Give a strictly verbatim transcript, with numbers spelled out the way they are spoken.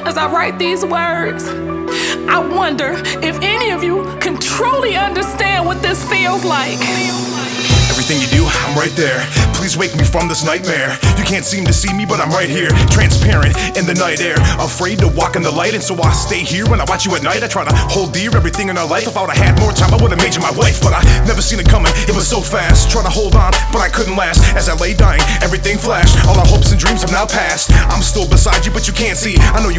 as I write these words, I wonder if any of you can truly understand what this feels like. Everything you do, I'm right there. Please wake me from this nightmare. You can't seem to see me, but I'm right here, transparent in the night air. Afraid to walk in the light, and so I stay here. When I watch you at night, I try to hold dear everything in our life. If I would've had more time, I would've made you my wife. But I never seen it coming, it was so fast. Trying to hold on, but I couldn't last. As I lay dying, everything flashed. All our hopes and dreams have now passed. I'm still beside you, but you can't see. I know you